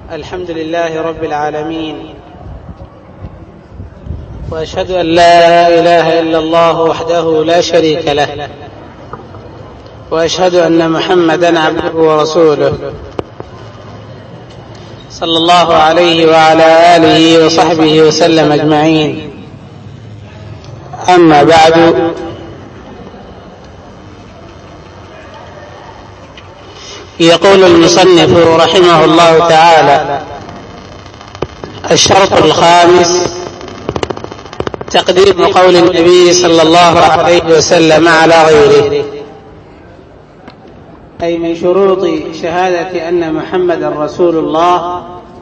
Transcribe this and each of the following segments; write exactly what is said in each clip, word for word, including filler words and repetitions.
الحمد لله رب العالمين، وأشهد أن لا إله إلا الله وحده لا شريك له، وأشهد أن محمدا عبده ورسوله صلى الله عليه وعلى آله وصحبه وسلم أجمعين. أما بعد، يقول المصنف رحمه الله تعالى: الشرط الخامس تقديم قول النبي صلى الله عليه وسلم على غيره، أي من شروط شهادة أن محمدا رسول الله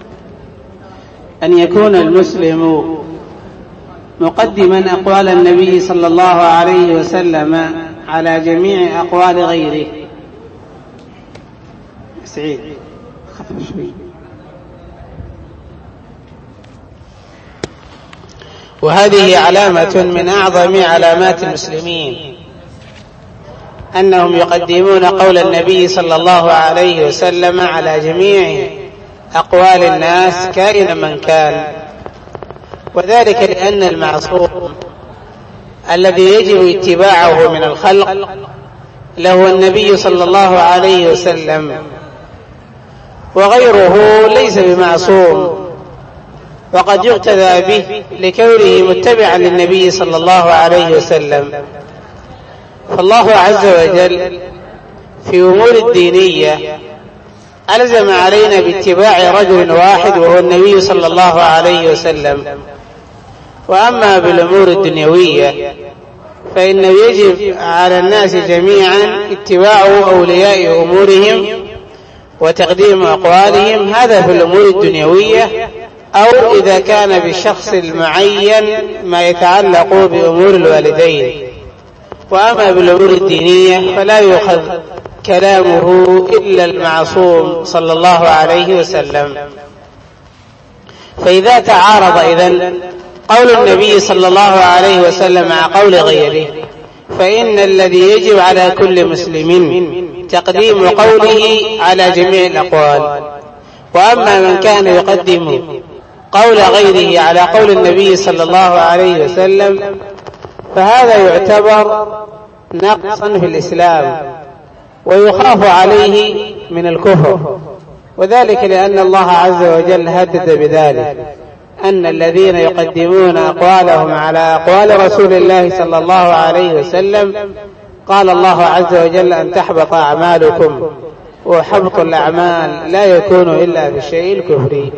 أن يكون المسلم مقدما أقوال النبي صلى الله عليه وسلم على جميع أقوال غيره. سعيد خفف شوي. وهذه علامة من أعظم علامات المسلمين، أنهم يقدمون قول النبي صلى الله عليه وسلم على جميع أقوال الناس كائنا من كان، وذلك لأن المعصوم الذي يجب اتباعه من الخلق له النبي صلى الله عليه وسلم، وغيره ليس بمعصوم، وقد يقتدى به لكونه متبعا للنبي صلى الله عليه وسلم. فالله عز وجل في أمور الدينية ألزم علينا باتباع رجل واحد وهو النبي صلى الله عليه وسلم. وأما بالأمور الدنيوية فإنه يجب على الناس جميعا اتباع أولياء أمورهم وتقديم أقوالهم، هذا في الأمور الدنيوية، أو إذا كان بالشخص المعين ما يتعلق بأمور الوالدين. وأما بالأمور الدينية فلا يؤخذ كلامه إلا المعصوم صلى الله عليه وسلم. فإذا تعارض إذن قول النبي صلى الله عليه وسلم مع قول غيره، فإن الذي يجب على كل مسلم تقديم قوله على جميع الأقوال. وأما من كان يقدم قول غيره على قول النبي صلى الله عليه وسلم فهذا يعتبر نقصا في الإسلام ويخاف عليه من الكفر، وذلك لأن الله عز وجل هدد بذلك، أن الذين يقدمون أقوالهم على أقوال رسول الله صلى الله عليه وسلم قال الله عز وجل: أن تحبط أعمالكم، وحبط الأعمال لا يكون إلا بالشيء الكفري.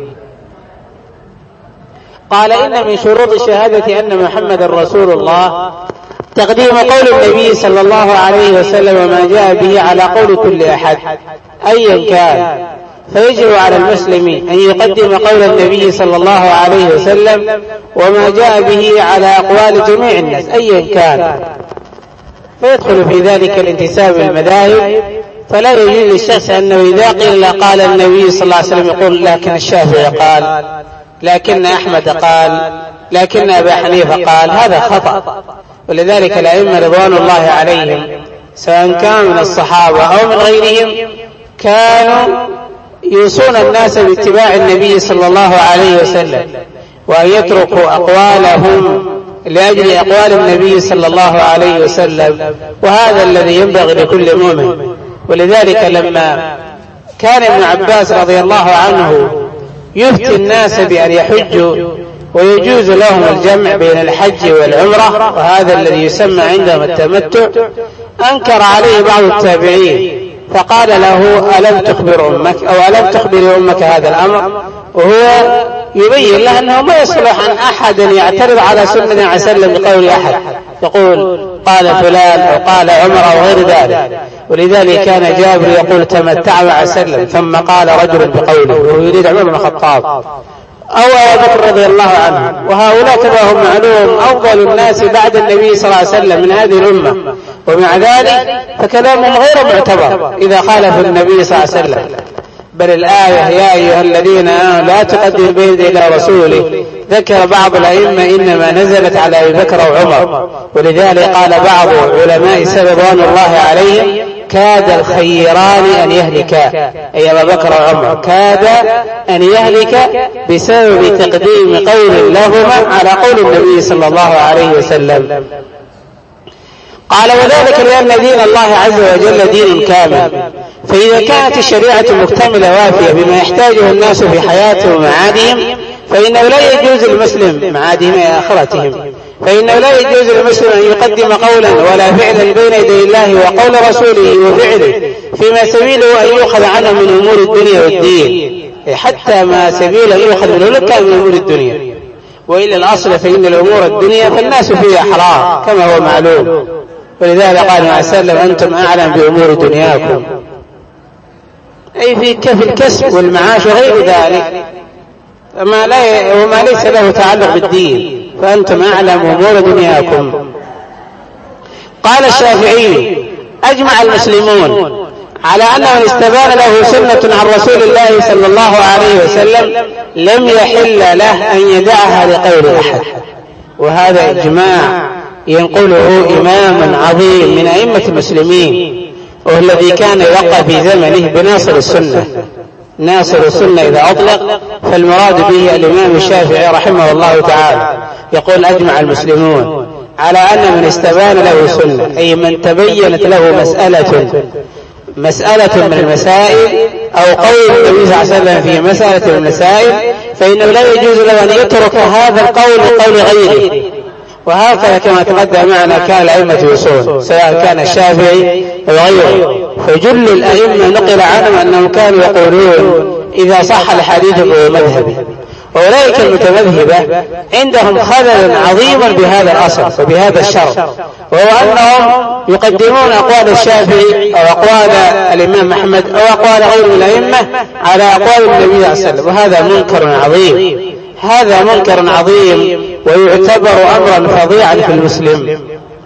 قال: إن من شروط شهادة أن محمد رسول الله تقديم قول النبي صلى الله عليه وسلم وما جاء به على قول كل أحد أيا كان، فيجب على المسلم أن يقدم قول النبي صلى الله عليه وسلم وما جاء به على أقوال جميع الناس أيا كان، فيدخل في ذلك الانتساب للمذاهب. فلا يجوز للشخص أنه إذا قيل قال النبي صلى الله عليه وسلم يقول: لكن الشافعي قال، لكن أحمد قال، لكن أبا حنيفة قال. هذا خطأ. ولذلك الأئمة رضوان الله عليهم سواء كانوا من الصحابة أو من غيرهم كانوا يوصون الناس باتباع النبي صلى الله عليه وسلم، وأن يتركوا أقوالهم لأجل أقوال النبي صلى الله عليه وسلم، وهذا الذي ينبغي لكل مؤمن. ولذلك لما كان ابن عباس رضي الله عنه يفتي الناس بأن يحجوا ويجوز لهم الجمع بين الحج والعمرة، وهذا الذي يسمى عندهم التمتع، أنكر عليه بعض التابعين فقال له: ألم تخبر أمك أو ألم تخبر أمك هذا الأمر؟ وهو يبين له أنه ما يصلح أن أحد يعترض على سنة عليه وسلم بقول أحد، يقول قال فلان أو قال عمر أو غير ذلك. ولذلك كان جابر يقول: تمتع مع سلم، ثم قال رجل بقوله، وهو يريد عمر بن الخطاب أو أبو بكر رضي الله عنه. وهؤلاء كما هم معلوم أفضل الناس بعد النبي صلى الله عليه وسلم من هذه الأمة، ومع ذلك فكلامهم غير معتبر إذا خالفوا النبي صلى الله عليه وسلم. بل الآية: يا أيها الذين آمنوا لا تقدموا بين يدي الله ورسوله، ذكر بعض الأئمة إنما نزلت على أبي بكر وعمر. ولذلك قال بعض علماء رضوان الله عليهم: كاد الخيران أن يهلكا، أي أبا بكر وعمر، كاد أن يهلك بسبب تقديم قول لهما على قول النبي صلى الله عليه وسلم. قال وذلك لأن دين الله عز وجل دين كامل، فإذا كانت الشريعة مكتملة وافية بما يحتاجه الناس في حياتهم ومعادهم فإنه لا يجوز المسلم معادهم آخرتهم فإنه لا يجوز المسلم أن يقدم قولا ولا فعلا بين يدي الله وقول رسوله وفعله فيما سبيله أن يؤخذ عنه من أمور الدنيا والدين، حتى ما سبيله أن يؤخذ منه كان من أمور الدنيا، وإلا الأصل فإن الأمور الدنيا فالناس فيها حرام كما هو معلوم، ولذلك قال عليه وسلم أنتم أعلم بأمور دنياكم، أي في كف الكسب والمعاش وغير ذلك وما, لا وما ليس له تعلق بالدين، فأنتم أعلم أمور دنياكم. قال الشافعي أجمع المسلمون على أن من استبان له سنة عن رسول الله صلى الله عليه وسلم لم يحل له أن يدعها لقول أحد، وهذا إجماع ينقله إمام عظيم من أئمة المسلمين وهو الذي كان يوقع في زمنه بناصر السنة. ناصر السنة إذا أطلق فالمراد به الإمام الشافعي رحمه الله تعالى، يقول أجمع المسلمون على أن من استبان له سنة أي من تبينت له مسألة مسألة من المسائل أو قول النبي صلى الله عليه وسلم في مسألة من المسائل فإنه لا يجوز له أن يترك هذا القول قول غيره، وهكذا كما تقدم معنا كان الأئمة يصون سواء كان الشافعي أو غيره، فجل الأئمة نقل عنهم أنهم كانوا يقولون إذا صح الحديث فهو مذهبي، وأولئك المتمذهبة عندهم خلل عظيم بهذا الأصل وبهذا الشرط، وهو أنهم يقدمون أقوال الشافعي أو أقوال الإمام أحمد أو أقوال غير الأئمة على أقوال النبي صلى الله عليه وسلم، وهذا منكر عظيم، هذا منكر عظيم ويعتبر أمرا فظيعا في المسلم.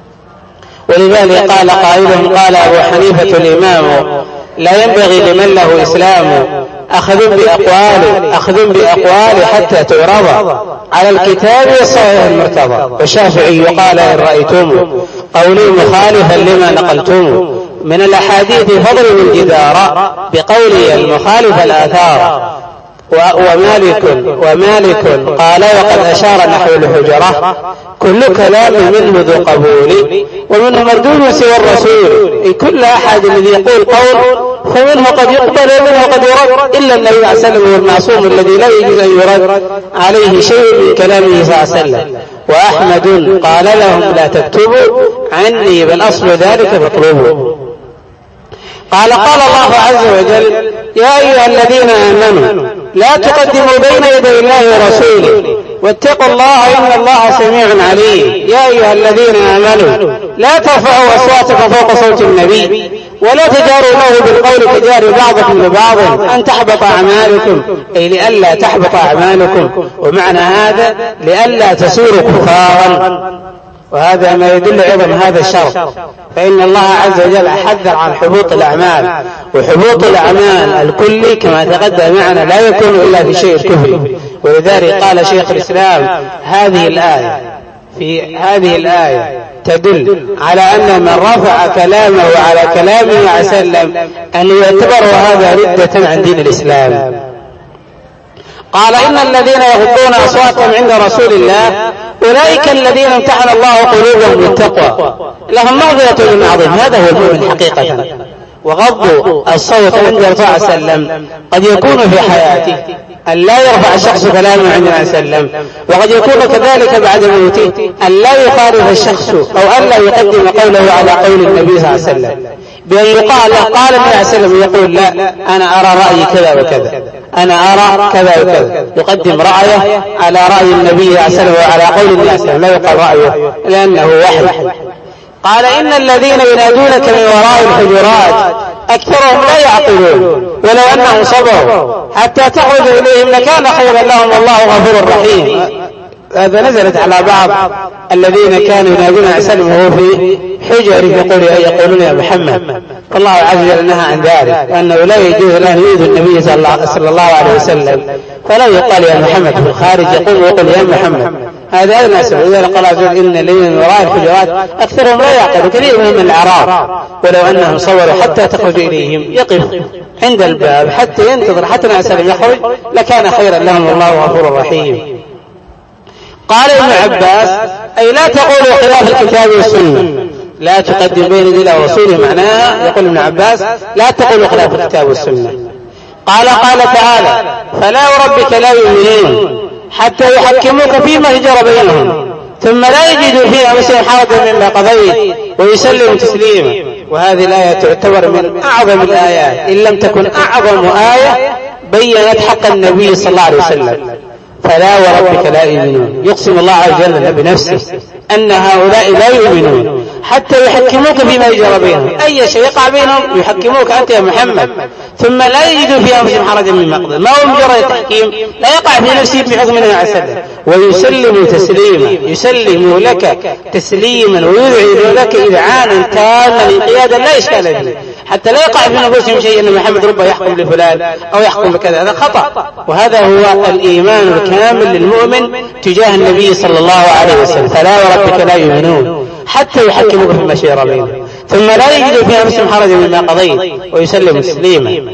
ولذلك قال قائلهم قال أبو حنيفة الإمام لا ينبغي لمن له إسلام أخذ بأقوال أخذ بأقوال حتى تعرض على الكتاب والصحيح المرتضى. والشافعي قال إن رأيتم قولي مخالفا لما نقلتم من الأحاديث فاضربوا الجدار بقولي المخالف الآثار. ومالك ومالك قال وقد أشار نحو الحجرة كل كلام منه ذو قبول ومنه مردود سوى الرسول، كل أحد الذي يقول قول فمنه قد يقبل ومنه قد يرد، إلا النبي صلى الله عليه وسلم هو المعصوم الذي لا يجوز أن يرد عليه شيء من كلامه صلى الله عليه وسلم. وأحمد قال لهم لا تكتبوا عني بل أصل ذلك فاطلبوا. قال قال الله عز وجل يا أيها الذين آمنوا لا تقدموا بين يدي الله ورسوله واتقوا الله إن الله سميع عليم. يا أيها الذين آمنوا لا ترفعوا أصواتكم فوق صوت النبي ولا تجاروا له بالقول كجار بعضكم لبعض أن تحبط أعمالكم، أي لئلا تحبط أعمالكم، ومعنى هذا لئلا تصيروا كفارا، وهذا ما يدل عظم هذا الشرط، فإن الله عز وجل حذر عن حبوط الأعمال، وحبوط الأعمال الكلي كما تقدم معنا لا يكون إلا في شيء الكفر. ولذلك قال شيخ الإسلام هذه الآية في هذه الآية تدل على أن من رفع كلامه على كلامه عليه وسلم أن يعتبر هذا ردة عن دين الإسلام. قال إن الذين يغضون أصواتهم عند رسول الله أولئك الذين امتحن الله قلوبهم بالتقوى لهم مغفرة من عظيم. هذا هو المؤمن حقيقة. وغض الصوت عند الرسول صلى الله عليه وسلم قد يكون في حياته أن لا يرفع الشخص كلامه عند النبي صلى الله عليه وسلم، وقد يكون كذلك بعد موته أن لا يخالف الشخص أو أن لا يقدم قوله على قول النبي صلى الله عليه وسلم، بأن يقال قال النبي صلى الله عليه وسلم يقول لا أنا أرى رأيي كذا وكذا، أنا أرى كذا وكذا، يقدم رأيه على رأي النبي صلى الله عليه وسلم وعلى قول النبي صلى الله عليه وسلم، لا يقال رأيه لأنه وحي. قال إن الذين ينادونك من وراء الحجرات أكثرهم لا يعقلون ولو أنهم صبروا حتى تخرج إليهم لكان خيرا لهم والله غفور رحيم. هذا نزلت على بعض الذين كانوا ينادون عليه وسلم وهو في حجر يقول يقولون يا محمد، فالله عز وجل نهى عن ذلك، وأنه لا يجوز له يؤذي النبي صلى الله عليه وسلم، فلا يقال يا محمد في الخارج، يقول ويقول يا محمد. هذا هذا الناس إذا قال عز وجل إن الذين من وراء الحجرات أكثرهم لا يعقل، كثير منهم من الأعراب ولو أنهم صوروا حتى تخرج إليهم يقف عند الباب حتى ينتظر حتى النبي صلى الله عليه وسلم يخرج لكان خيرا لهم، والله غفور رحيم. قال ابن عباس أي لا تقولوا خلاف الكتاب والسنة، لا تقدم بين يدي الله ورسوله، معناها يقول ابن عباس لا تقولوا خلاف الكتاب والسنة. قال قال تعالى فلا وربك لا يؤمنون حتى يحكموك فيما شجر بينهم ثم لا يجدوا في أنفسهم حرجا مما قضيت ويسلموا تسليما. وهذه الآية تعتبر من أعظم الآيات إن لم تكن أعظم آية بيّنت حق النبي صلى الله عليه وسلم. فلا وربك لا يؤمنون، يقسم الله عز وجل بنفسه أن هؤلاء لا يؤمنون حتى يحكموك فيما يجرى بينهم، أي شيء يقع بينهم يحكموك أنت يا محمد ثم لا يجدوا في أنفسهم حرجا مما قضيت، ما هو مجرد تحكيم، لا يقع في نفسه بحكم النبي عليه السلام، ويسلموا تسليما، يسلموا لك تسليما ويذعنوا لك إذعانا تاما انقيادا لا إشكال فيه، حتى لا يقع في نفسهم شيء أن محمد ربما يحكم لفلان أو يحكم بكذا، هذا خطأ. وهذا هو الإيمان الكامل للمؤمن تجاه النبي صلى الله عليه وسلم. فلا وربك لا يؤمنون حتى يحكموك فيما شجر بينهم ثم لا يجدوا في أنفسهم حرجا مما قضيت ويسلموا تسليما.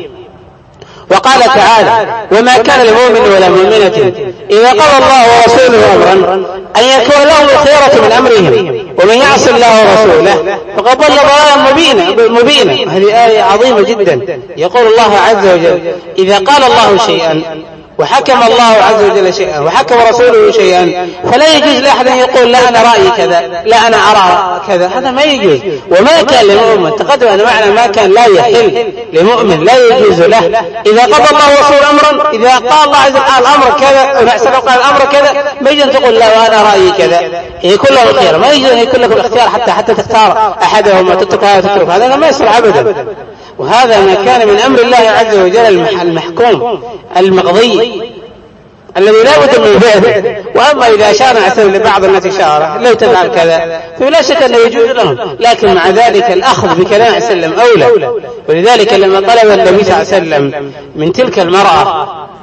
وقال تعالى وما كان لمؤمن ولا مؤمنة إذا قضى الله ورسوله أمرا أن يكون لهم الخيرة من أمرهم ومن يعص الله ورسوله فقد ضل ضلالا مبينا. هذه آية عظيمة جدا. يقول الله عز وجل إذا قال الله شيئا وحكم الله عز وجل شيئا وحكم رسوله شيئا فلا يجوز لأحد أن يقول لا أنا رأيي كذا لا أنا أرى كذا، هذا ما يجوز. وما كان لمؤمن تقدم أن معنى ما كان لا يحل لمؤمن لا يجوز له إذا قضى الله ورسوله أمرا، إذا قال الله عز وجل الأمر كذا قال الأمر كذا ما يجوز تقول لا وأنا رأيي كذا، يكون له الخيار، ما يجوز أن يكون لك الاختيار حتى حتى تختار أحدهما تترك هذا وتترك هذا، ما يصلح أبدا. وهذا ما كان من أمر الله عز وجل المحكوم المقضي الذي لا بد من فعله. وأما إذا أشار عسل لبعض الناس إشارة لو تفعل كذا فلا شك أنه يجوز لهم، لكن مع ذلك الأخذ بكلام وسلم أولى. ولذلك لما طلب النبي صلى الله عليه وسلم من تلك المرأة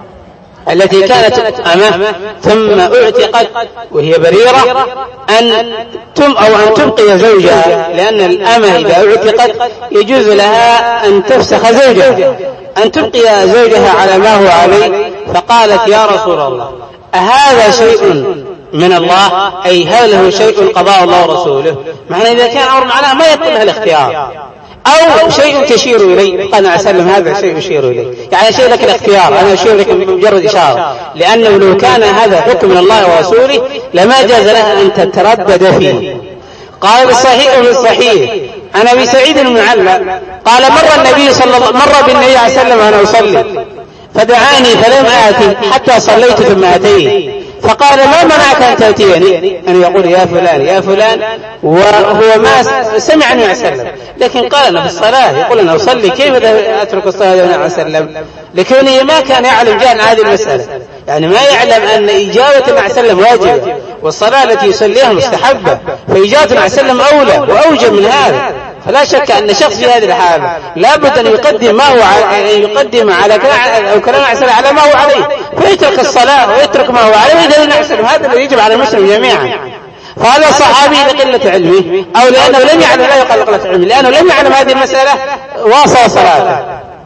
التي كانت أمه ثم اعتقت وهي بريرة أن تم أو أن تبقي زوجها، لأن الأمة إذا اعتقت يجوز لها أن تفسخ زوجها، أن تبقي زوجها على ما هو عليه. فقالت يا رسول الله أهذا شيء من الله، أي هل هو شيء قضاء الله ورسوله؟ معنى إذا كان أمر معناه ما يكون لها الاختيار أو شيء تشير إليه. قال عليه وسلم هذا شيء يشير إليه، يعني شيء لك الاختيار، أنا أشير لك بمجرد إشارة، لأنه لو كان هذا حكم من الله ورسوله لما جاز لها أن تتردد فيه. قال الصحيح من الصحيح عن أبي سعيد المعلى قال مر النبي صلى الله مر بالنبي عليه وسلم وأنا أصلي فدعاني فلم آتي حتى صليت ثم أتيت فقال ما منعك أن تأتيني؟ أن يقول يا فلان يا فلان وهو ما سمع النبي عليه وسلم، لكن قال أنا في الصلاة يقول أنا أصلي كيف أترك الصلاة النبي عليه وسلم؟ لكونه ما كان يعلم جهل هذه المسألة، يعني ما يعلم أن إجابة النبي عليه وسلم واجبة والصلاة التي يصليها مستحبة، فإجابة النبي عليه وسلم أولى وأوجب من هذا. فلا شك أن شخص في هذه الحالة لابد أن يقدم ما هو على يقدم على أو كلام عسل على ما هو عليه، فيترك الصلاة ويترك ما هو عليه ويدين عسل. هذا الذي يجب على المسلم جميعا. فهذا صحابي لقلة علمه أو لأنه لم يعلم، لا يقال لقلة علمه، لأنه لم يعلم هذه المسألة واصل صلاته.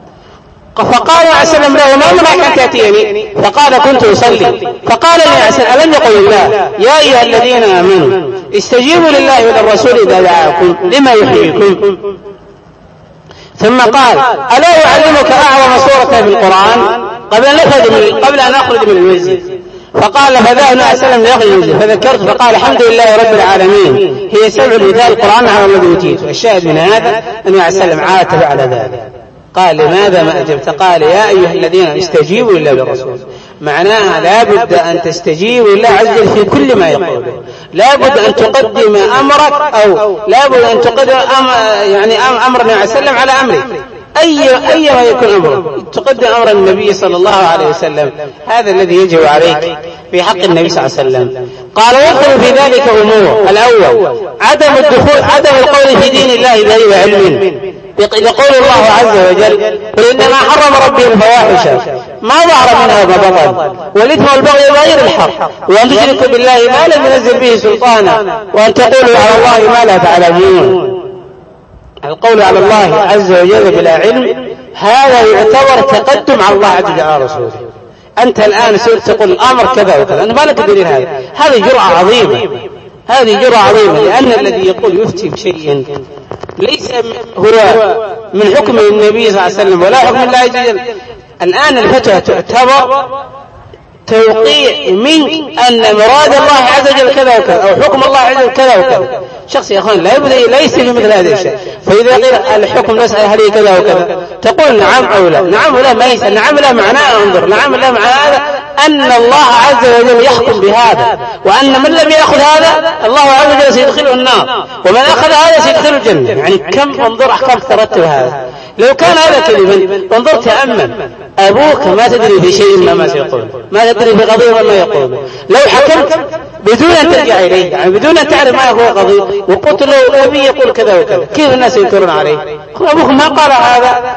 فقال عسلم له ما منعك أن تأتيني؟ فقال كنت أصلي. فقال لي عسل ألم يقل الله يا أيها الذين آمنوا استجيبوا لله وللرسول إذا دعاكم لما يحييكم؟ ثم قال ألا أعلمك أعظم سورة في القرآن قبل أن أخرج قبل أن أخرج من المسجد؟ فقال فذهبنا عسلم ليخرج من المسجد فذكرت فقال الحمد لله رب العالمين هي سبع مثال القرآن على الذي أوتيت. والشاهد من هذا أن عسلم عاتب على ذلك. قال لماذا ما أجبت؟ قال يا أيها الذين استجيبوا لله والرسول، معناها لا بد أن تستجيبوا لله عز وجل في كل ما يقول، لا بد أن تقدم أمرك أو لا بد أن تقدم أم يعني أمر النبي عليه وسلم على أمرك. أي أيما يكون أمره تقدم أمر النبي صلى الله عليه وسلم. هذا الذي يجب عليك في حق النبي صلى الله عليه وسلم. قال ويدخل في ذلك أمور: الأول عدم الدخول عدم القول في دين الله بغير علم، يقول الله عز وجل: قل إنما حرم ربي الفواحش ما ظهر منها وما بطن والإثم والبغي بغير الحق وأن تشركوا بالله ما لم ينزل به سلطانا وأن تقولوا على الله ما لا تعلمون. القول على الله عز وجل بلا علم هذا يعتبر تقدم على الله عز وجل على رسوله. أنت الآن سئلت تقول الأمر كذا وكذا، أنت ما لك دليل. هذا هذه جرعة عظيمة، هذه جرعة عظيمة، لأن الذي يقول يفتي بشيء ليس هو من حكم النبي صلى الله عليه وسلم ولا حكم الله عز وجل. الآن الفتوى تعتبر توقيع منك أن مراد الله عز وجل كذا وكذا أو حكم الله عز وجل كذا وكذا. شخص يا أخوان لا يبدأ ليس بمثل هذا الشيء، فإذا قيل الحكم نسأل هل كذا وكذا تقول نعم أو لا. نعم ولا ما يسأل، نعم لا معناه انظر، نعم لا معناه هذا أن الله عز وجل يحكم بهذا، وأن من لم يأخذ هذا الله عز وجل سيدخله النار، ومن أخذ هذا سيدخله الجنة. يعني كم انظر أحكام ترتب هذا. لو كان هذا كلمة انظر تأمل، أبوك ما تدري في شيء ما ما سيقول، ما تدري في قضية ما يقول، لو حكمت بدون أن ترجع إليه، يعني بدون أن تعرف ما هو قضية، وقلت له أبي يقول كذا وكذا، كيف الناس ينكرون عليه؟ أبوك ما قال هذا،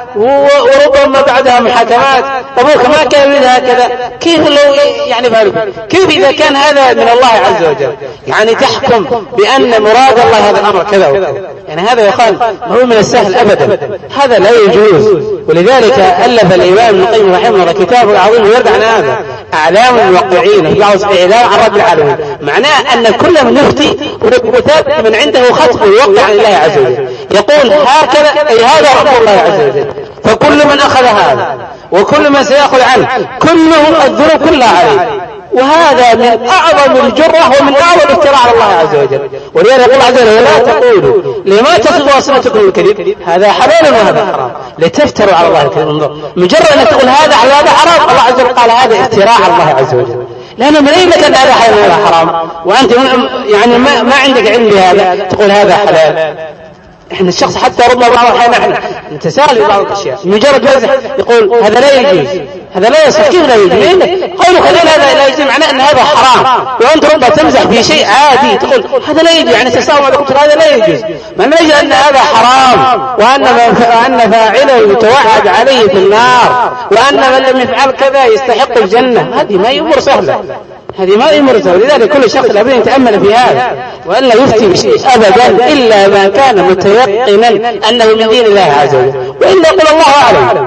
وربما بعدها محاكمات، أبوك ما كان من هكذا، كيف لو يعني فعلوا؟ كيف إذا كان هذا من الله عز وجل؟ يعني تحكم بأن مراد الله هذا الأمر كذا وكذا، يعني هذا يا أخوان ما هو من السهل أبدا، هذا لا يجوز. ولذلك ألف الإمام ابن القيم رحمه الله كتابه العظيم يرد عن هذا، أعلام الموقعين، يعوز إعلام عن رب العالمين. معناه أن كل من يفتي وثابت من عنده خطب يوقع عن الله عز وجل، يقول هكذا أي هذا رب الله عز وجل، فكل من أخذ هذا وكل من سيأخذ عنه كله الذنوب كلها عليه. وهذا من أعظم الجرة ومن أعظم الافتراء على الله عز وجل. ولذلك يقول عز وجل: ولا تقولوا لما تصف ألسنتكم الكذب هذا حلال وهذا حرام لتفتروا على الله الكذب. انظر، مجرد أن تقول هذا حلال وهذا حرام، الله عز وجل قال هذا افتراء على الله عز وجل. لأنه من أين لك أن هذا حلال وهذا حرام وأنت يعني ما, ما عندك علم بهذا تقول هذا حلال؟ احنا الشخص حتى ربما بعض الأحيان نحن نتساهل في بعض الأشياء، مجرد مزح يقول هذا لا يجوز، هذا لا يصح. كيف لا يجوز؟ قولك هذا لا يجوز معناه أن هذا حرام، وأنت ربما تمزح في شيء عادي تقول هذا لا يجوز، يعني تساهل قلت هذا لا يجوز، ما نجد أن هذا حرام وأن وأن فاعله يتوعد عليه في النار وأن من لم يفعل كذا يستحق الجنة. هذه ما أمور سهلة، هذه ما أمور سهلة. لذلك كل شخص لابد أن يتأمل في هذا وأن لا يفتي بشيء أبدا إلا ما كان متيقنا أنه من دين الله عز وجل، وإلا يقول الله أعلم.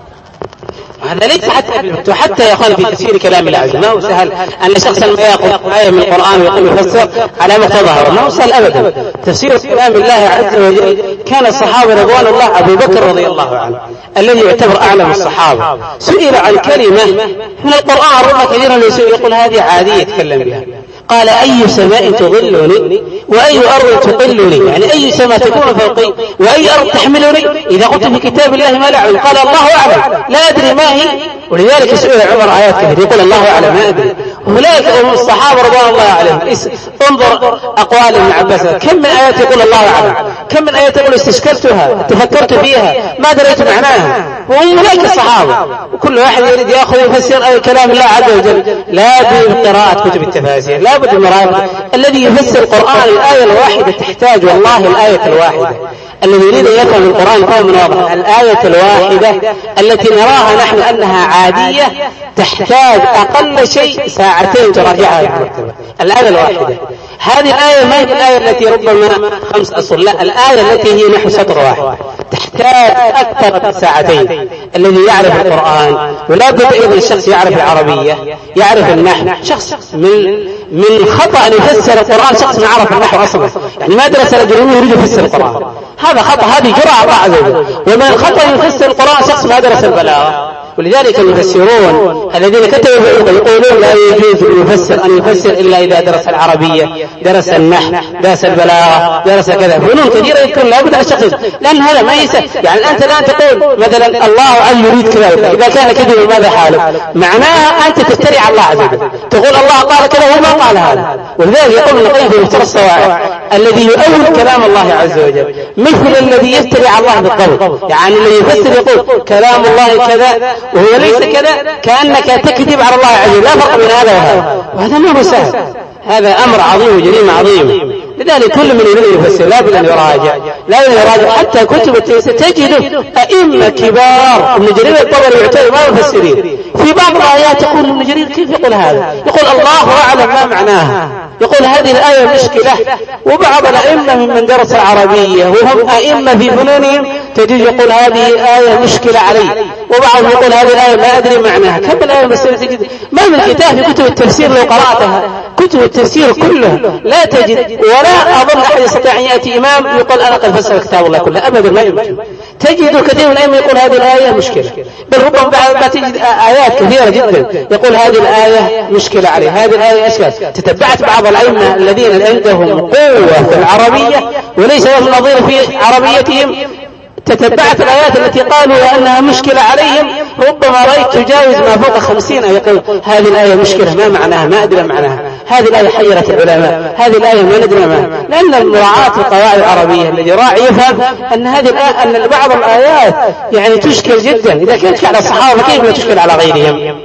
هذا ليس حتى حتى يا أخوان في تفسير كلام الله عز وجل. ما هو سهل أن شخصا ما يأخذ آية من القرآن ويقول يفسر على مقتضاها، ما هو سهل أبدا. تفسير كلام الله عز وجل كان الصحابة رضوان الله أبو بكر رضي الله عنه الذي يعتبر أعلم الصحابة سئل عن كلمة من القرآن ربما كثيرا يقول هذه عادية يتكلم بها، قال أي سماء تظلني وأي أرض تقلني، يعني أي سماء تكون فوقي وأي أرض تحملني إذا قلت في كتاب الله ما لا أعلم. قال الله أعلم لا أدري ما هي. ولذلك سئل عمر آيات كثير يقول الله أعلم ما أدري. هناك الصحابة رضوان الله عليهم انظر أقوال ابن عباس، كم من آيات يقول الله أعلم، كم من آيات يقول استشكلتها تفكرت فيها ما دريت معناها. وهناك الصحابة وكل واحد يريد يأخذ يفسر كلام الله عز وجل. لا بد قراءة كتب التفاسير، لا بد من الذي يفسر القرآن الآية الواحدة تحتاج والله الآية الواحدة. الذي يريد أن يفهم القرآن فهم واضح، الآية الواحدة التي نراها نحن أنها عادية تحتاج أقل شيء ساعتين تراجعها المكتبة. الآية الواحدة هذه الآية ما هي الآية التي ربما خمس أصل، لا، الآية التي هي نحو سطر واحد تحتاج أكثر ساعتين. الذي يعرف القرآن ولا بد أيضا الشخص يعرف العربية يعرف النحو. شخص من من خطأ أن يفسر القرآن شخص ما عرف النحو أصلا، يعني ما درس رجل يريد يفسر القرآن، هذا خطأ، هذه جرعة الله عز وجل. ومن الخطأ يفسر القرآن شخص ما درس البلاغة ولذلك المفسرون الذين كتبوا يقولون لا يجوز يفسر أن يفسر إلا إذا درس العربية، درس النحو، درس البلاغة، درس كذا. فنون كثيرة يكون لابد أن يشخص، لأن هذا ما يسأل. يعني أنت الآن تقول مثلا الله عز يريد كذا، إذا كان كذب ماذا حاله؟ معناها أنت تفتري على الله عز وجل، تقول الله قال كذا وما قال هذا. ولذلك يقول ابن القيم في مختصر الصواعق الذي يؤول كلام الله عز وجل مثل الذي يفتري على الله بالقول. يعني الذي يفسر يقول كلام الله كذا وهو ليس كذا، كأنك تكذب على الله عز وجل. لا فرق بين هذا وهذا، وهذا ما هو سهل، هذا أمر عظيم وجريمة عظيمة. لذلك كل من يريد يفسر لا بد أن يراجع، لا بد أن يراجع حتى كتب التفسير تجد أئمة كبار. ابن جرير الطبري يعتبر ما مفسرين، في بعض الآيات يقول ابن جرير كيف يقول هذا؟ يقول الله أعلم ما معناها، يقول هذه الآية مشكلة. وبعض الأئمة ممن درس العربية وهم أئمة في فنونهم تجد يقول هذه الآية مشكلة علي، وبعضهم يقول هذه الآية ما أدري معناها. كم الآية بس تجد ما من كتاب في كتب التفسير لو قرأتها كتب التفسير كله لا تجد، ولا أظن أحد يستطيع أن يأتي إمام يقول أنا قد فسر كتاب الله كله، أبدا ما يمكن. تجد كثير من الأئمة يقول هذه الآية مشكلة، بل ربما بعد تجد آيات كثيرة جدا يقول هذه الآية مشكلة عليه، هذه الآية أشكال. تتبعت بعض الأئمة الذين عندهم قوة في العربية وليس لهم نظير في عربيتهم، تتبعت الآيات التي قالوا أنها مشكلة عليهم، ربما رأيت تجاوز ما فوق خمسين يقول هذه الآية مشكلة ما معناها، ما أدري معناها، هذه الآية حيرت العلماء، هذه الآية ما ندري معناها. لأن المراعاة في القواعد العربية الذي راعي يفهم أن هذه الآية أن بعض الآيات يعني تشكل جدا، إذا كانت على الصحابة كيف لا تشكل على غيرهم؟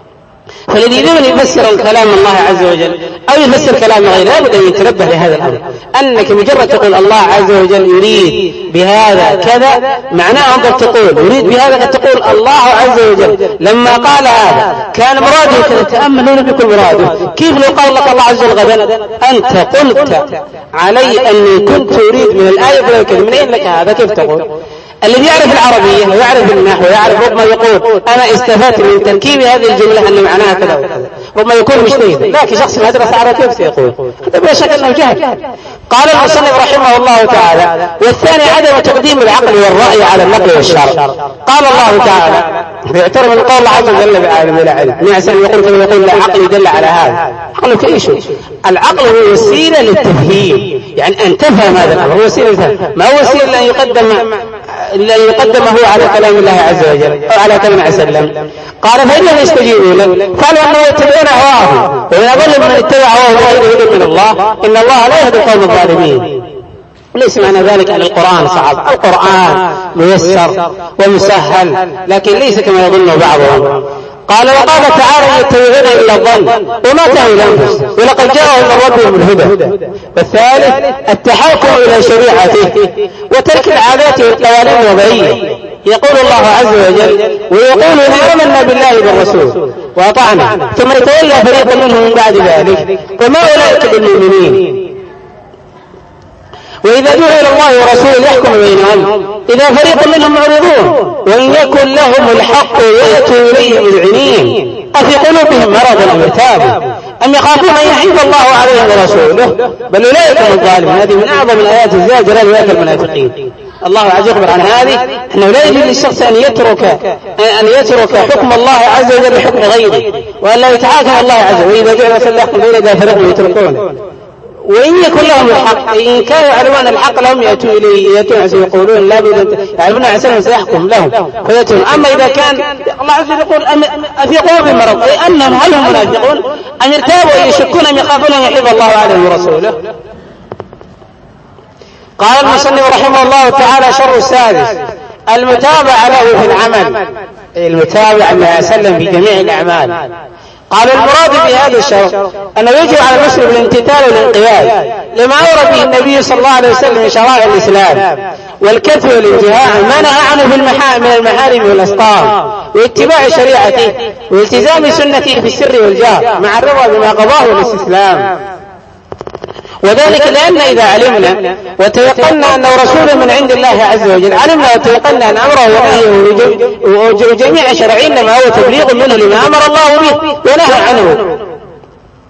فالذي يريد يفسر كلام الله عز وجل أو يفسر كلام غيره لابد أن يتنبه لهذا الأمر، أنك مجرد تقول الله عز وجل يريد بهذا كذا معناه أنك تقول يريد بهذا، قد تقول الله عز وجل لما قال هذا كان مراده كذا. تأملون بكل مراده. كيف لو قال لك الله عز وجل غدا أنت قلت علي أني كنت أريد من الآية فلا من أين لك هذا؟ كيف تقول؟ الذي يعرف العربية ويعرف النحو ويعرف ربما يقول أنا استفدت من تركيب هذه الجملة أن معناها كذا وكذا، ربما يكون مجتهدا، لكن شخص ما درس عربي كيف سيقول؟ هذا بلا شك أنه جهل. قال المصنف رحمه الله تعالى: والثاني عدم تقديم العقل والرأي على النقل والشرع. قال الله تعالى يعترف من قول الله عز وجل بعالم ولا علم، ابن عسان يقول كما يقول لا عقل يدل على هذا. عقل في شيء، العقل هو وسيلة للتفهيم، يعني أن تفهم هذا الأمر هو وسيلة للتفهم، ما هو وسيلة لأن يقدم إلا يقدمه على كلام الله عز وجل أو على كلام الله وسلم. قال فإنهم يستجيبون قالوا أنه يتبعون هواه، ومن أضل من اتبع هواه وغير هدى من الله إن الله لا يهدي القوم الظالمين. ليس معنى ذلك أن القرآن صعب، القرآن ميسر ومسهل، لكن ليس كما يظن بعضهم. قال وقال تعالى يتبعون إلا الظن وما تهوى الأنفس ولقد جاءهم من ربهم الهدى. والثالث التحاكم إلى شريعته وترك العادات والقوانين الوضعية. يقول الله عز وجل ويقولون آمنا بالله بالرسول وأطعنا ثم يتولى فريق منهم من بعد ذلك وما أولئك بالمؤمنين. وإذا دعوا إلى الله ورسوله يحكم بينهم إذا فريق منهم معرضون وإن يكن لهم الحق يأتوا إليه مذعنين أفي قلوبهم مرض أم ارتابوا أم يخافون أن يحيف الله عليهم ورسوله بل أولئك هم الظالمون. هذه من أعظم الآيات الزاجرة لأولئك المنافقين. الله عز وجل عن هذه أنه لا يجوز للشخص أن يترك أن يترك حكم الله عز وجل لحكم غيره وأن لا يتحاكم الله عز وجل. وإذا جاء رسول الله يحكم بين يدي فريق يتركونه وإن يكن لهم الحق إن كانوا يعلمون الحق لهم يأتوا إليه يأتون يقولون لا بد يعلمون عسلهم سيحكم لهم فيأتون. أما إذا كان الله عز وجل يقول في قلوبهم مرض أي أنهم هل هم منافقون أم ارتابوا أن يشكون أم يخافون أن يحيف الله عليهم ورسوله. قال المصنف رحمه الله تعالى شر السادس المتابعة له في العمل، المتابعة النبي صلى الله عليه وسلم في جميع الأعمال. قال المراد بهذا الشرط أنه يجب على المسلم الامتثال والانقياد لما أمر به النبي صلى الله عليه وسلم من شرائع الإسلام والكف والانتهاء ما نهى عنه في من المحارم والأسقام واتباع شريعته والتزام سنته في السر والجهر مع الرضا بما قضاه والاستسلام. وذلك لأن إذا علمنا وتيقنا أنه رسول من عند الله عز وجل علمنا وتيقنا أن أمره ونهيه وجميع شرعين ما هو تبليغ منه لما أمر الله به ونهى عنه.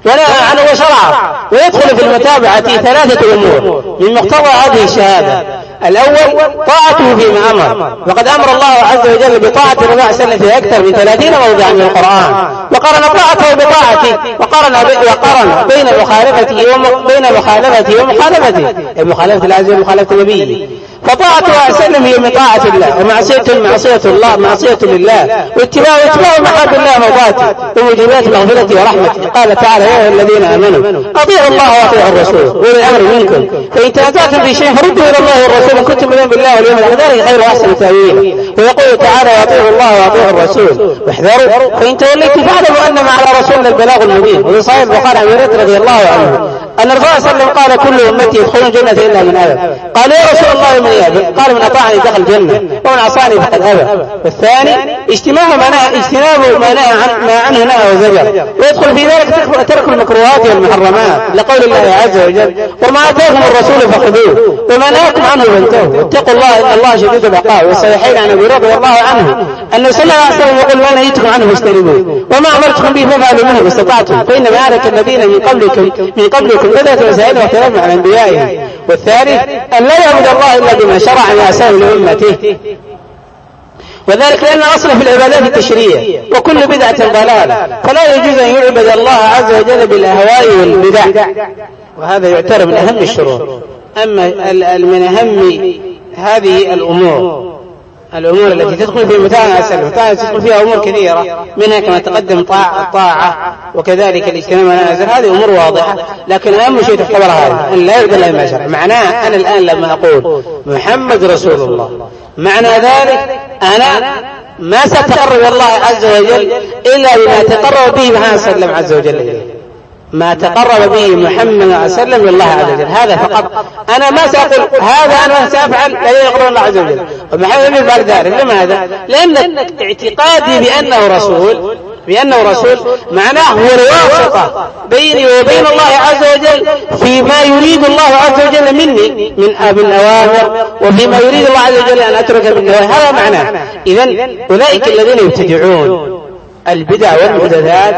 ونهى عنه وشرعه. ويدخل في المتابعة ثلاثة أمور من مقتضى هذه الشهادة. الأول طاعته فيما أمر، وقد أمر الله عز وجل بطاعة الرسول صلى الله عليه وسلم في أكثر من ثلاثين موضعا من القرآن، وقارن طاعته بطاعته، وقارن وقارن بين مخالفته وبين مخالفته ومخالفته مخالفة العز ومخالفة نبيه. فطاعته صلى الله عليه وسلم هي من طاعة الله، ومعصيته معصية الله معصية لله، واتباع اتباع محاب الله مرضاته وموجبات مغفرته ورحمته. قال تعالى: يا أيها الذين آمنوا أطيعوا الله وأطيعوا الرسول وأولي الأمر منكم، فإن تنازعتم في شيء فردوا إلى الله والرسول إن كنتم مؤمنين بالله واليوم الآخر، ذلك خير وأحسن تأويلا. ويقول تعالى: وأطيعوا الله وأطيعوا الرسول واحذروا فإن توليتم فاعلموا أنما على رسولنا البلاغ المبين. وفي صحيح البخاري عن أبي هريرة رضي الله عنه أن الرسول صلى الله عليه وسلم قال: كل أمتي يدخلون الجنة إلا من أبى. قال: يا رسول الله من يأبى؟ قال: من أطاعني دخل الجنة ومن عصاني فقد أبى. والثاني اجتماع اجتناب ما نهى عن ما عنه نهى وزجر، ويدخل في ذلك ترك المكروهات والمحرمات لقول الله عز وجل: وما آتاكم الرسول فخذوه وما نهاكم عنه فانتهوا واتقوا الله إن الله شديد العقاب. والصحيحين عن أبي رضي الله عنه أنه صلى الله عليه وسلم يقول: ما نهيتكم عنه فاجتنبوه وما أمرتكم به فافعلوا منه ما استطعتم، فإنما أهلك الذين من قبلكم من قبلكم بدأت مسائل واختلاف عن أنبيائهم. والثالث أن لا يعبد الله إلا بما شرع من أسائل لأمته، وذلك لأن أصل في العبادات التشريع، وكل بدعة ضلالة، فلا يجوز أن يعبد الله عز وجل بالأهواء والبدع، وهذا يعتبر من أهم الشروط. أما من أهم هذه الأمور الأمور التي تدخل في متاع السلف تدخل فيها أمور كثيرة، منها كما تقدم الطاعة وكذلك الاجتناب عن النازل، هذه أمور واضحة. لكن أهم شيء تعتبر هذا أن لا يعبد إلا بما شرع. معناه أنا الآن لما أقول محمد رسول الله، معنى ذلك أنا ما سأتقرب الله عز وجل إلا بما تقرب به محمد صلى الله عليه وسلم، ما تقرب به محمد صلى الله عليه وسلم لله عز وجل، هذا فقط. أنا ما سأقول هذا أنا سأفعل لا يقرب الله عز وجل ومحمد يفعل ذلك. لماذا؟ لأن اعتقادي بأنه رسول بأنه رسول معناه هو الواسطة بيني وبين الله عز وجل فيما يريد الله عز وجل مني من الأوامر، وفيما يريد الله عز وجل أن أترك من النواهي، هذا معناه. إذن أولئك الذين يبتدعون البدع والمحدثات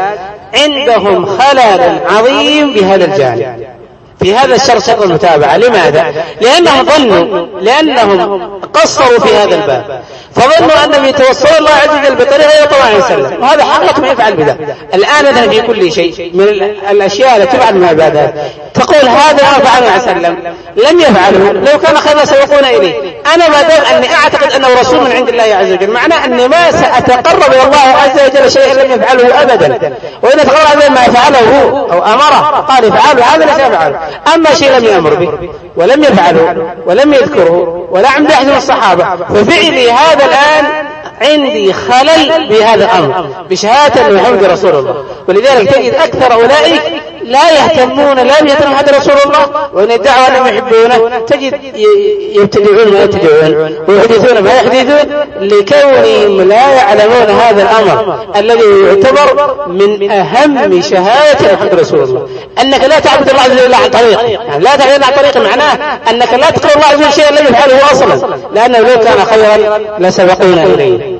عندهم خلل عظيم بهذا الجانب، في هذا الشرط شرط المتابعة. لماذا؟ لأنهم ظنوا لأنهم قصروا في هذا الباب، فظنوا أنهم يتوصلوا الله عز وجل بطريقة يطلع عليه وسلم، وهذا حقيقة ما يفعل بذا. الآن مثلا في كل شيء من الأشياء التي تفعل من العبادات تقول هذا ما فعله عليه وسلم لم يفعله، لو كان خيرا سيقون إليه. أنا ما دام أني أعتقد أنه رسول من عند الله عز وجل، معناه أني ما سأتقرب إلى الله عز وجل شيئا لم يفعله أبدا. وإن تقرب ما فعله أو أمره قال افعله، هذا ليس يفعله. أما شيء لم يأمر به ولم يفعله ولم يذكره ولا عند أحد من الصحابة، ففعلي هذا الآن عندي خلل بهذا الأمر بشهادة أن محمد رسول الله. ولذلك تجد أكثر أولئك لا يهتمون لا يهتمون هذا رسول الله، وإن ادعوا أنهم يحبونه تجد يبتدعون ما يبتدعون ويحدثون ما يحدثون لكونهم لا يعلمون هذا الأمر الذي يعتبر من أهم شهادة محمد رسول الله، أنك لا تعبد الله عز وجل عن طريق، يعني لا تعبد عن طريق معناه أنك لا تقول الله عز وجل شيئا لم يفعله أصلا، لأنه لو كان خيرا لسبقونا إليه.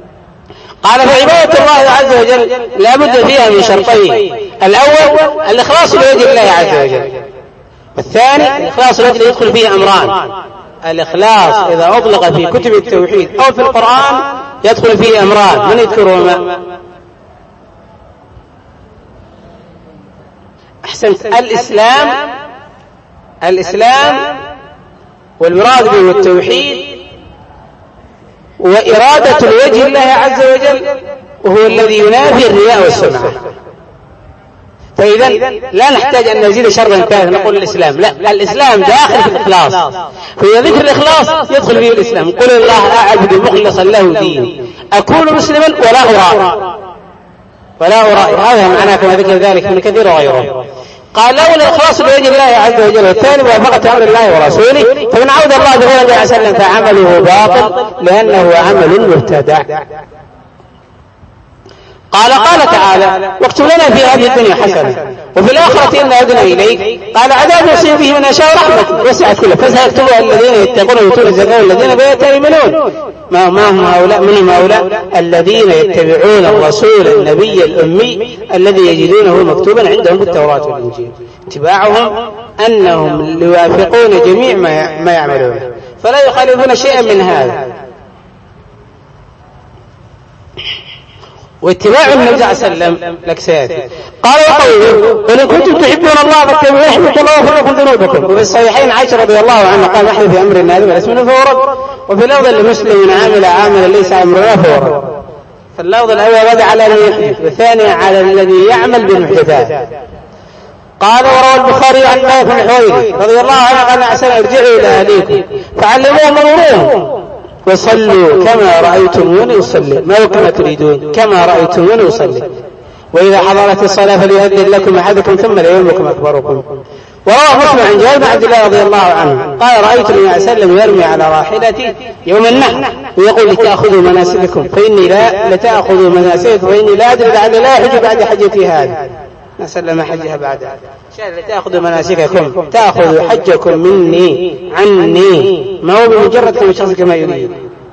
قال: فعبادة الله عز وجل لا بد فيها من شرطين: الأول الإخلاص لوجه الله عز وجل، والثاني الإخلاص لوجه يدخل فيه أمران. الإخلاص إذا أطلق في كتب التوحيد أو في القرآن يدخل فيه أمران، من يذكرهما؟ أحسنت. الإسلام الإسلام والمراد به التوحيد وإرادة الوجه الله عز وجل، وهو الذي ينافي الرياء والسمعة. فإذا لا نحتاج أن نزيد شرطا ثالثا نقول الإسلام، لا، الإسلام داخل في الإخلاص، فإذا ذكر الإخلاص يدخل فيه الإسلام. قل الله أعبد مخلصا له ديني أكون مسلما ولا أرائي ولا أرائي هذا معناه كما ذكر ذلك من كثير وغيره. قال: لولا الإخلاص لوجه الله عز وجل، والثاني موافقة أمر الله ورسوله، فمن عود الله بغير الله عز وجل فعمله باطل لأنه عمل مبتدع. قال قال تعالى: واكتب لنا في هذه الدنيا حسنة وفي الآخرة إنا هدنا إليك. قال: عذاب يصيب به من يشاء رحمة وسعت كله فسيكتبها الذين يتقون ويؤتون الزكاة والذين بآياتنا يؤمنون. ما ما هم هؤلاء؟ من هؤلاء الذين يتبعون الرسول النبي الأمي الذي يجدونه مكتوبا عندهم بالتوراة والإنجيل. اتباعهم أنهم يوافقون جميع ما يعملونه فلا يخالفون شيئا من هذا. واتباع النبي صلى الله عليه وسلم لك سيأتي. قال وقوله قل إن كنتم تحبون الله فاتبعوني يحببكم الله ويغفر لكم ذنوبكم. وفي الصحيحين عائشة رضي الله عنها قال نحن في أمر هذا فليس منه فورد. وفي اللفظ لمسلم عامل عاملا ليس أمرنا فورد. فاللفظ الأول رد على الذي يحدث والثاني على الذي يعمل بالمحدثات. قال وروى البخاري عن نافع بن حويرث رضي الله عنه قال أحسن ارجعوا إلى أهليكم فعلموهم ومروهم وصلوا كما رأيتموني أصلي. ما هو كما تريدون؟ كما رأيتموني أصلي. وإذا حضرت الصلاة فليؤذن لكم أحدكم ثم ليؤمكم أكبركم. وروى مسلم عن جابر بن عبد الله رضي الله عنه قال رأيت النبي صلى الله عليه وسلم يرمي على راحلتي يوم النحر ويقول لتأخذوا مناسككم فإني لا لتأخذوا مناسككم فإني لا أدري لعل لا أحج بعد حجتي هذه. نسلم حجها بعدها. لتأخذوا مناسككم تأخذوا حجكم مني عني ما هو بمجرد كما شخص كما يريد.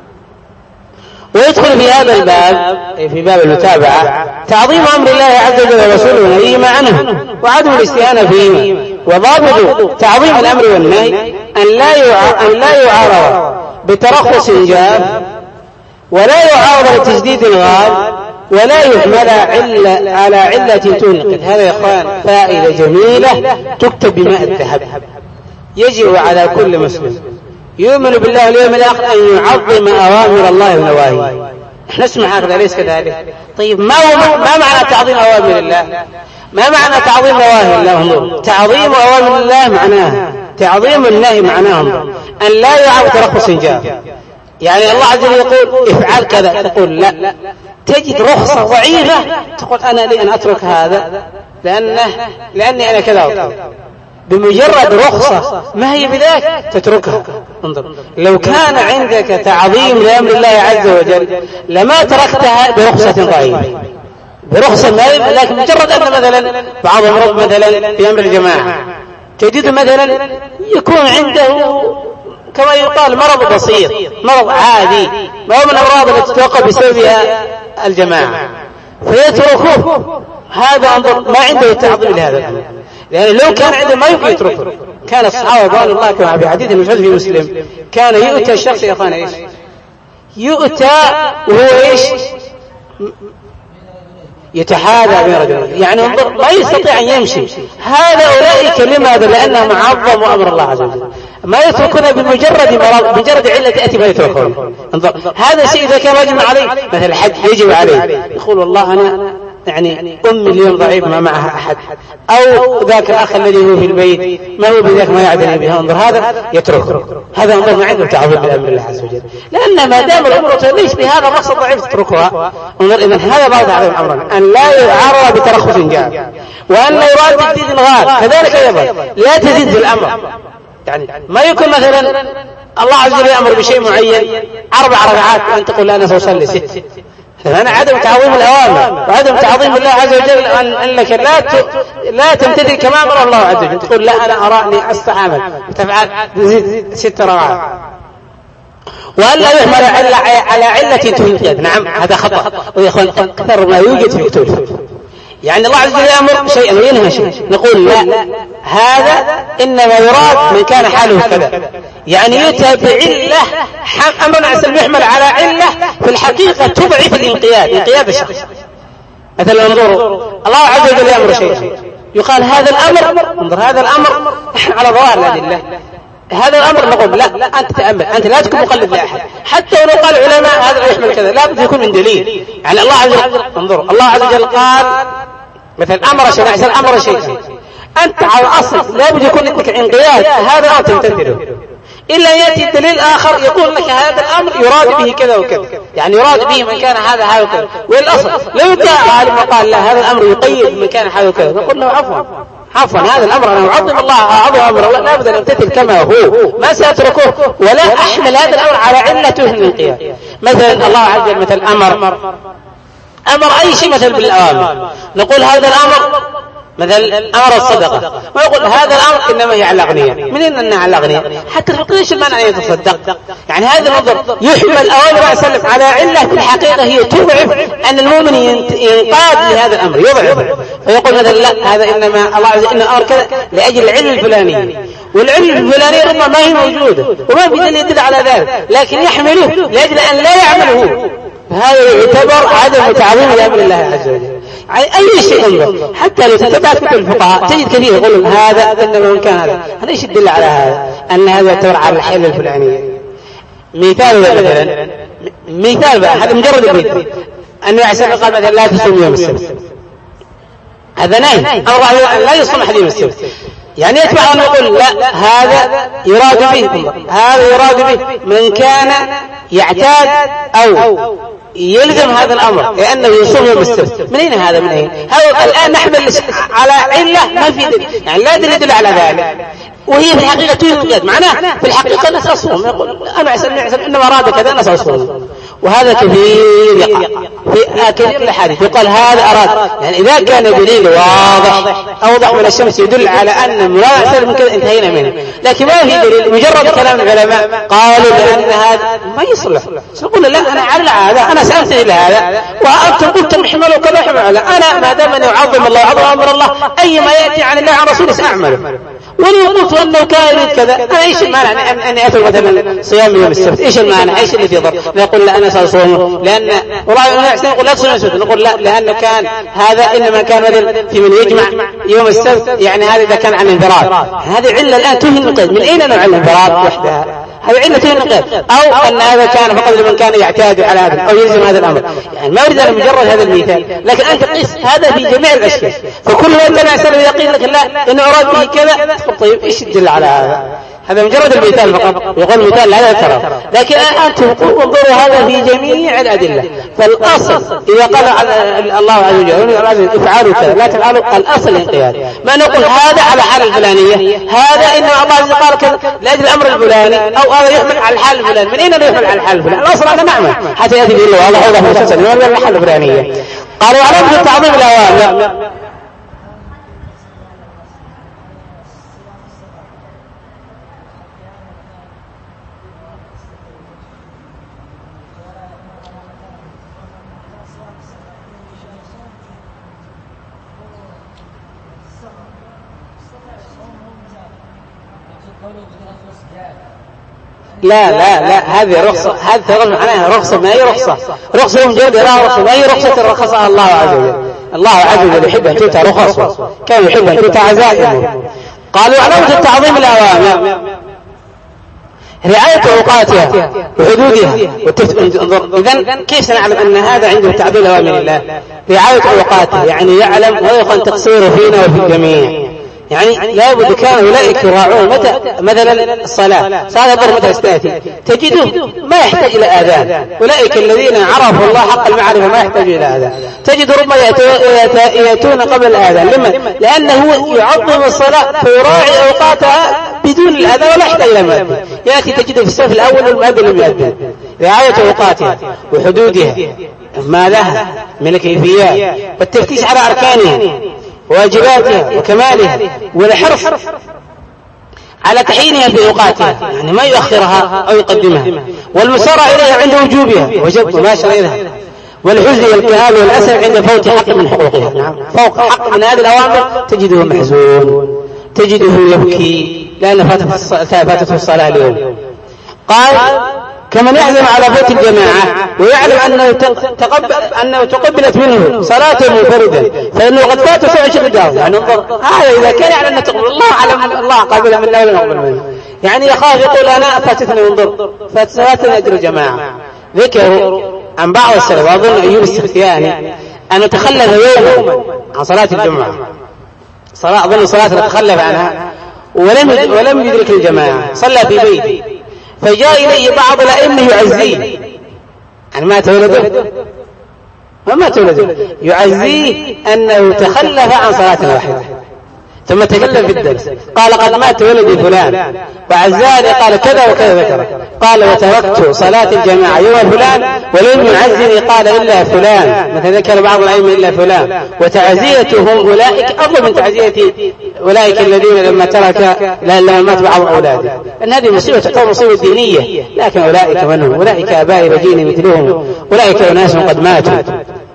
ويدخل في هذا الباب في باب المتابعة تعظيم أمر الله عز وجل ورسوله ونهيه عنه وعدم الاستهانة فيه. وضابط تعظيم الأمر والنهي أن لا أن لا يعارض بترخص جاف ولا يعارض بتجديد غال ولا يحمل علة على علة تنقذ. هذا يا إخوان فائدة جميلة تكتب بماء الذهب. يجب على كل مسلم يؤمن بالله واليوم الآخر أن يعظم أوامر الله ونواهيه. احنا نسمع هكذا أليس كذلك؟ طيب ما هو ما معنى تعظيم أوامر الله؟ ما معنى تعظيم نواهي الله؟ تعظيم أوامر الله معناه تعظيم النهي معناه أن لا يعرض ترخص جاف. يعني الله عز وجل يقول افعل كذا تقول لا. تجد رخصة ضعيفة تقول أنا لي أن أترك هذا لأنه لأني أنا كذا وكذا. بمجرد رخصة ما هي بذاك تتركها. انظر لو كان عندك تعظيم لأمر الله عز وجل لما تركتها برخصة ضعيفة برخصة ما لكن مجرد أن مثلا بعض المرض مثلا في أمر الجماعة تجد مثلا يكون عنده كما يقال مرض بسيط مرض عادي ما هو من الأمراض التي تتوقف بسببها الجماعة فيتركوه. هذا انظر ما عنده تعظيم لهذا الأمر لأن لو كان عنده ما يمكن يتركه. كان الصحابة رضي الله كما في حديث المشهور في مسلم كان يؤتى الشخص يا أخوان إيش يؤتى وهو إيش يتحاذى بين رجلين يعني انظر ما يستطيع أن يمشي. هذا أولئك لماذا؟ لأنهم عظموا أمر الله عز وجل ما يتركون بمجرد مرض بمجرد علة تأتي ما يتركون. انظر هذا شيء إذا كان واجب عليه مثل الحج يجب عليه يقول والله أنا يعني أمي اليوم ضعيف ما معها أحد أو ذاك الأخ الذي هو في البيت ما هو بذاك ما يعدني بها. انظر هذا يتركه. هذا انظر ما عنده تعظيم بأمر الله عز وجل لأن ما دام الأمر ليس بهذا الرخص الضعيف تتركها. انظر إذن هذا بعض تعظيم أمرنا أن لا يعرض بترخص جاف وأن لا يراد تجديد الغال كذلك أيضا لا تزيد في الأمر. يعني ما يكون مثلا الله عز وجل يأمر بشيء معين أربع ركعات وأن تقول لا أنا سأصلي ست. هذا عدم تعظيم الأوامر وعدم تعظيم الله عز وجل أنك لا لا تمتثل كما أمر الله عز وجل تقول لا أنا أراني أستعمل تفعل تزيد ست ركعات وأن لا يحمل على علة تنقذ. نعم هذا خطأ ويا أخوان أكثر ما يوجد في كتب. يعني الله عز وجل يأمر شيئا وينهى شيئا نقول لا هذا إنما يراد من كان حاله كذا. يعني يؤتى بعلة أمرنا عز وجل يحمل على علة في الحقيقة تضعف الانقياد انقياد الشخص. مثلا انظروا الله عز وجل يأمر شيئا يقال هذا الأمر انظر هذا الأمر على ظواهر الأدلة هذا الأمر نقول لا لا أنت تأمل أنت لا تكون مقلد لأحد حتى ولو قال العلماء هذا لا يحمل كذا لا بد يكون من دليل. يعني الله عز وجل انظروا الله عز وجل قال مثلا أمر شيئا عشان أمر شيئا أنت على الأصل لا بد يكون لك انقياد هذا أنت تمتثله إلا يأتي الدليل آخر يقول لك هذا الأمر يراد به كذا وكذا. يعني يراد به من كان هذا هذا وكذا والأصل لو جاء عالم وقال لا هذا الأمر يقيد من كان هذا وكذا نقول له عفوا عفوا هذا الأمر أنا أعظم الله أعظم أمر الله لا بد أن أمتثل كما هو ما سأتركه ولا أحمل هذا الأمر على علته الانقياد. مثلا الله عز وجل مثل أمر أمر أي شيء مثل بالأوامر نقول هذا الأمر مثل أمر الصدقة ويقول هذا الأمر إنما هي على الأغنياء. منين أنها على الأغنياء؟ حتى الفقه ايش المعنى أن يتصدق؟ يعني هذا النظر يحمل أوامر وسلم على علة في الحقيقة هي تضعف أن المؤمن ينقاد لهذا الأمر يضعف، فيقول مثلا لا هذا إنما الله عز وجل أمر كذا لأجل العلة الفلانية، والعلة الفلانية ربما ما هي موجودة وما في دليل يدل على ذلك، لكن يحمله لأجل أن لا يعمله، هذا يعتبر عدم تعظيم لأمر الله عز وجل. أي شيء انظر حتى لو تتبع كتب الفقهاء تجد كثير يقولون هذا إنما من كان هذا، هذا ايش يدل على هذا؟ أن هذا يعتبر على الحيلة الفلانية. مثال مثلا مثال بقى هذا مجرد المثال أنه يحسب قال مثلا لا تصوم يوم السبت، هذا نهي أو لا يصوم أحد يوم السبت، يعني يتبع أن نقول لا هذا يراد به هذا يراد به من كان يعتاد أو يلزم هذا الأمر لأنه يصوم يوم السبت. من أين هذا؟ من أين هذا؟ الآن نحمل على علة ما في دليل، يعني لا دليل على ذلك، وهي في الحقيقة توجد معناه في الحقيقة الناس أصوم، يقول أنا أحسن أحسن إنما أراد كذا الناس أصوم، وهذا كثير يقع في كثير الأحاديث يقال هذا أراد، يعني إذا كان دليل واضح أوضح من الشمس يدل على أن ما أكثر من كذا انتهينا منه، لكن ما في دليل مجرد كلام العلماء قالوا بأن هذا ما يصلح، نقول لا أنا على هذا أنا سأمثل إلى هذا وأنتم قلتم احملوا كذا احملوا، أنا ما دام أن يعظم الله وعظم أمر الله أي ما يأتي عن الله عن رسوله سأعمله، ولو قلت أنه كان يريد كذا أنا إيش المانع أني أترك مثلا صيام يوم السبت؟ إيش المانع؟ إيش اللي يضر؟ نقول لا أنا سأصوم لأن والله أحسن نقول لا تصوم السبت، نقول لا لأنه كان هذا إنما كان مثل في من يجمع يوم السبت، يعني هذا إذا كان عن انفراد، هذه علة الآن تهي النقيض. من أين نوع الانفراد وحدها؟ هذه علة تهي النقيض، أو أن هذا كان فقط لمن كان يعتاد على هذا أو يلزم هذا الأمر، يعني ما أريد أن مجرد هذا المثال، لكن أنت قيس هذا في جميع الأشياء، فكل ما يتبع سبب يقين لك لا إنه أراد به كذا، طيب إيش يدل على هذا؟ هذا مجرد المثال فقط، يقول مثال لا يذكره، لكن أنتم انظروا هذا في جميع الأدلة، فالأصل إذا قال الله عز وجل افعلوا كذا لا تفعلوا، الأصل الانقياد، ما نقول هذا على حال الفلانية، هذا إن الله عز وجل قال كذا لأجل الأمر الفلاني، أو هذا يحمل على الحال الفلاني، من أين يحمل على الحال الفلاني؟ الأصل هذا نعمل حتى يأتي به الله هذا هو مسلسل ولا الحال الفلانية. قالوا على تعظيم الأوامر. لا لا لا هذه رخصة، هذه ترى معناها رخصة، ما هي رخصة، رخصة مجرد لا رخصة، ما هي رخصة رخصها الله عز وجل، الله عز وجل يحب أن تؤتى رخصه كان يحب أن تؤتى عزائمه. قالوا علامة التعظيم الأوامر رعاية أوقاتها وحدودها والتفضل. إذن كيف سنعلم أن هذا عنده تعظيم أوامر الله؟ رعاية أوقاتها يعني يعلم ويقن تقصيره فينا وفي الجميع، يعني لا بد كان أولئك يراعون متى مثلا الصلاة صلاة الظهر متى تأتي تجده ما يحتاج إلى آذان، أولئك الذين عرفوا الله حق المعرفة ما يحتاج إلى آذان، تجد ربما يأتون قبل الآذان، لما؟ لأنه يعظم الصلاة فيراعي أوقاتها بدون الآذان ولا يحتاج إلى مؤذن، يأتي تجده في الصف الأول والمؤذن لم يؤذن. رعاية أوقاتها وحدودها ما لها من الكيفيات والتفتيش على أركانها واجباتها وكمالها والحرص على تحيينها في أوقاتها، يعني ما يؤخرها أو يقدمها، والمسارعة إليها عند وجوبها وجب وما شرعها، والحزن والكآبة والأسف عند فوت حق من حقوقها. نعم فوق حق من هذه الأوامر تجده محزون، تجده يبكي لأن فاتته الصلاة اليوم. قال كمن يحزن على فوت الجماعة ويعلم أنه تقبل أنه تقبلت منه صلاته منفردا فإنه قد فات سبع شهور، يعني انظر هذا إذا كان يعلم أن تقبل الله علم الله قبل من لا ولا نقبل منه، يعني يخاف يقول أنا فاتتني انظر فات صلاتنا أجر جماعة. ذكروا عن بعض السلف وأظن أيوب السختياني أنه تخلف يوما عن صلاة الجمعة، صلاة أظن صلاة تخلف عنها ولم ولم يدرك الجماعة، صلى في بيته فجاء إليه بعض الأئمة يعزيه، يعني ما تولده وما تولده يعزيه أنه تخلف عن صلاة واحدة، ثم تكلم في الدرس قال قد مات ولدي فلان وعزاني قال كذا وكذا ذكر، قال وتركت صلاة الجماعة يوم فلان ولم يعزني قال إلا فلان، مثل ذكر بعض الأئمة إلا فلان، وتعزيتهم أولئك أفضل من تعزية أولئك الذين لما ترك لما مات بعض أولاده. أن هذه مصيبة تعتبر مصيبة دينية، لكن أولئك من هم؟ أولئك آبائي رجيني مثلهم، أولئك أناس قد ماتوا.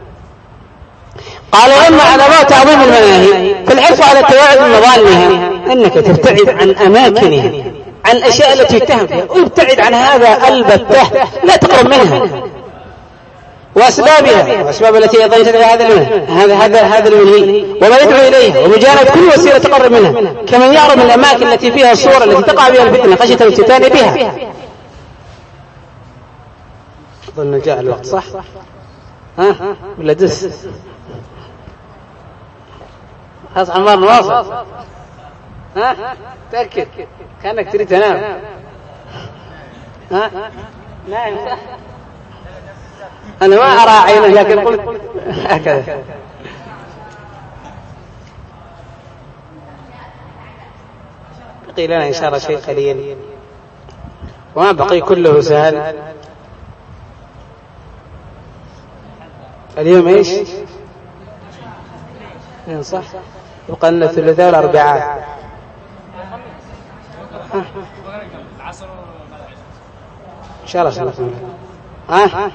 قال وأما علامات تعظيم المناهي فالحرص على التواعد من مظانها، أنك تبتعد عن أماكنها، عن الأشياء التي يتهم فيها، وابتعد عن هذا البتة، لا تقرب منها وأسبابها وأسباب التي يضيت لها هذا هذا هذا هذا المنهي، وما يدعو إليها، ومجانبة كل وسيلة تقرب منها، كمن يعرف من الأماكن التي فيها الصور التي تقع بها الفتنة خشية الافتتان بها. أظن جاء الوقت صح؟ ها ولا دس؟ خلاص عمار نواصل. ها تأكد كأنك تريد تنام. ها نايم صح؟ أنا ما أرى عينه لكن قلت هكذا. بقي لنا إن شاء الله شيء قليل وما بقي كله سهل. اليوم إيش؟ صح؟ يبقى لنا الثلاثاء والأربعاء. إن شاء الله سنكمل. ها؟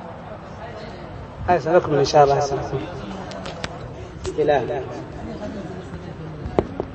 هاي سنكمل إن شاء الله سنكمل.